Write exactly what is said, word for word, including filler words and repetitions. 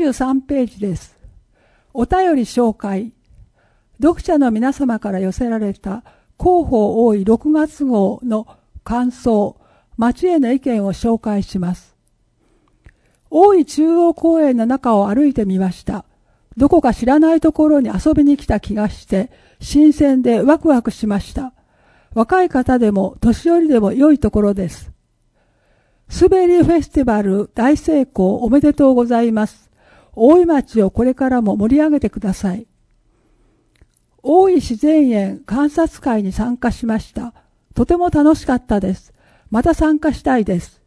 ゅうさんページです。お便り紹介。読者の皆様から寄せられた広報多いろくがつ号の感想、町への意見を紹介します。大井中央公園の中を歩いてみました。どこか知らないところに遊びに来た気がして、新鮮でワクワクしました。若い方でも年寄りでも良いところです。滑りフェスティバル大成功おめでとうございます。大井町をこれからも盛り上げてください。大井自然園観察会に参加しました。とても楽しかったです。また参加したいです。